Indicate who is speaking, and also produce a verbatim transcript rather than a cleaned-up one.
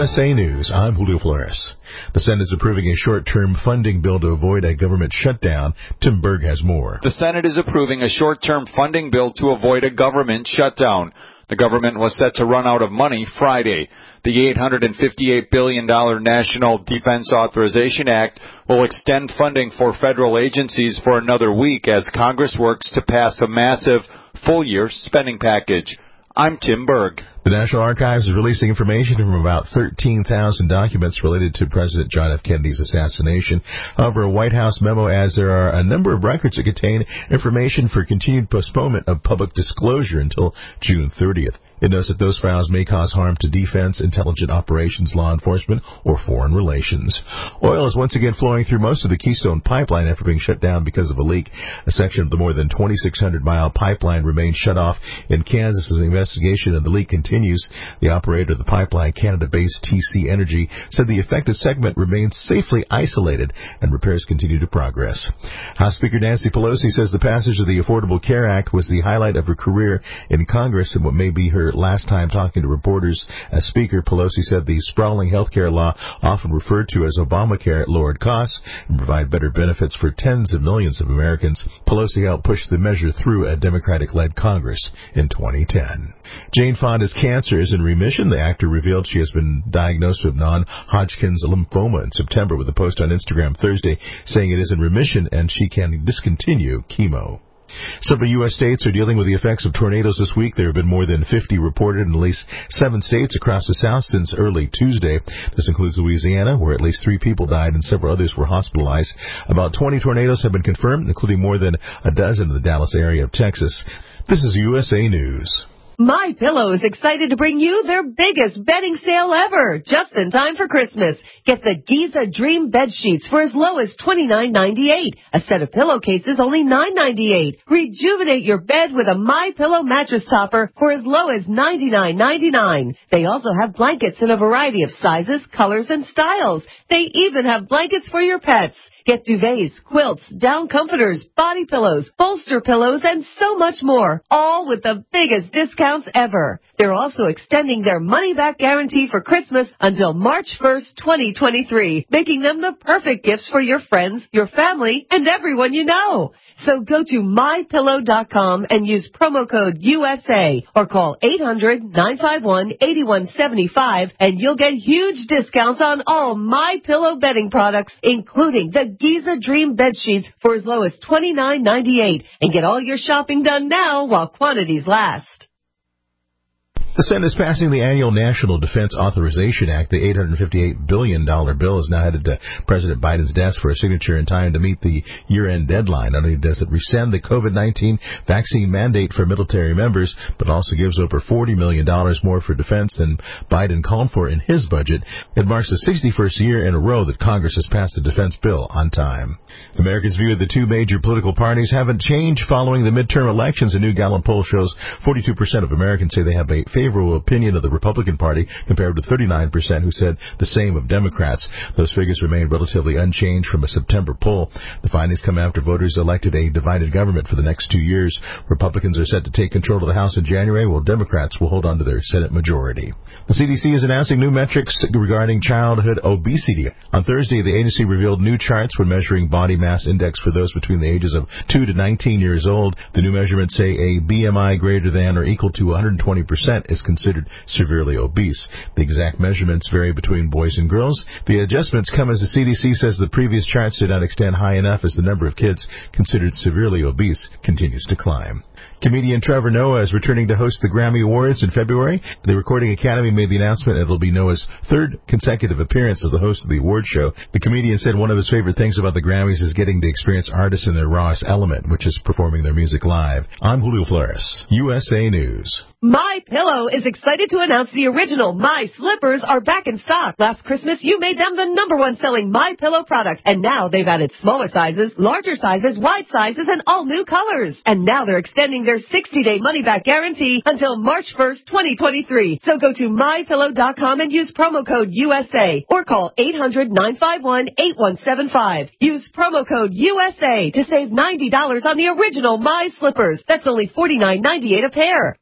Speaker 1: S A News, I'm Julio Flores. The Senate is approving a short-term funding bill to avoid a government shutdown. Tim Berg has more.
Speaker 2: The Senate is approving a short-term funding bill to avoid a government shutdown. The government was set to run out of money Friday. The eight hundred fifty-eight billion dollars National Defense Authorization Act will extend funding for federal agencies for another week as Congress works to pass a massive full-year spending package. I'm Tim Berg.
Speaker 1: The National Archives is releasing information from about thirteen thousand documents related to President John F. Kennedy's assassination. However, a White House memo adds there are a number of records that contain information for continued postponement of public disclosure until June thirtieth. It notes that those files may cause harm to defense, intelligence operations, law enforcement, or foreign relations. Oil is once again flowing through most of the Keystone Pipeline after being shut down because of a leak. A section of the more than twenty-six hundred mile pipeline remains shut off in Kansas as the investigation of the leak continues. The operator of the pipeline, Canada-based T C Energy, said the affected segment remains safely isolated and repairs continue to progress. House Speaker Nancy Pelosi says the passage of the Affordable Care Act was the highlight of her career in Congress and what may be her last time talking to reporters. As Speaker, Pelosi said the sprawling health care law, often referred to as Obamacare, lowered costs and provide better benefits for tens of millions of Americans. Pelosi helped push the measure through a Democratic-led Congress in twenty ten. Jane Fonda's cancer is in remission. The actor revealed she has been diagnosed with non-Hodgkin's lymphoma in September with a post on Instagram Thursday saying it is in remission and she can discontinue chemo. Several U S states are dealing with the effects of tornadoes this week. There have been more than fifty reported in at least seven states across the South since early Tuesday. This includes Louisiana, where at least three people died and several others were hospitalized. About twenty tornadoes have been confirmed, including more than a dozen in the Dallas area of Texas. This is U S A News.
Speaker 3: My Pillow is excited to bring you their biggest bedding sale ever, just in time for Christmas. Get the Giza Dream bed sheets for as low as twenty-nine ninety-eight. A set of pillowcases only nine ninety-eight. Rejuvenate your bed with a My Pillow mattress topper for as low as ninety-nine ninety-nine. They also have blankets in a variety of sizes, colors, and styles. They even have blankets for your pets. Get duvets, quilts, down comforters, body pillows, bolster pillows, and so much more, all with the biggest discounts ever. They're also extending their money-back guarantee for Christmas until March first, twenty twenty-three, making them the perfect gifts for your friends, your family, and everyone you know. So go to my pillow dot com and use promo code U S A or call eight hundred nine five one eight one seven five and you'll get huge discounts on all My Pillow bedding products, including the Giza Dream bed sheets for as low as twenty-nine ninety-eight. And get all your shopping done now while quantities last.
Speaker 1: The Senate is passing the annual National Defense Authorization Act. The eight hundred fifty-eight billion dollars bill is now headed to President Biden's desk for a signature in time to meet the year-end deadline. Not only does it rescind the COVID nineteen vaccine mandate for military members, but also gives over forty million dollars more for defense than Biden called for in his budget. It marks the sixty-first year in a row that Congress has passed a defense bill on time. America's view of the two major political parties haven't changed following the midterm elections. A new Gallup poll shows forty-two percent of Americans say they have a favorable opinion of the Republican Party, compared with thirty-nine percent who said the same of Democrats. Those figures remain relatively unchanged from a September poll. The findings come after voters elected a divided government for the next two years. Republicans are set to take control of the House in January, while Democrats will hold on to their Senate majority. The C D C is announcing new metrics regarding childhood obesity. On Thursday, the agency revealed new charts for measuring body mass index for those between the ages of two to nineteen years old. The new measurements say a B M I greater than or equal to one hundred twenty percent is considered severely obese. The exact measurements vary between boys and girls. The adjustments come as the C D C says the previous charts did not extend high enough as the number of kids considered severely obese continues to climb. Comedian Trevor Noah is returning to host the Grammy Awards in February. The Recording Academy made the announcement it will be Noah's third consecutive appearance as the host of the award show. The comedian said one of his favorite things about the Grammys is getting to experience artists in their rawest element, which is performing their music live. I'm Julio Flores, U S A News.
Speaker 3: My Pillow is excited to announce the original My Slippers are back in stock. Last Christmas, you made them the number one selling My Pillow product, and now they've added smaller sizes, larger sizes, wide sizes, and all new colors. And now they're extending their sixty-day money-back guarantee until March first, twenty twenty-three. So go to my pillow dot com and use promo code U S A or call eight hundred nine five one eight one seven five. Use promo code U S A to save ninety dollars on the original My Slippers. That's only forty-nine ninety-eight a pair.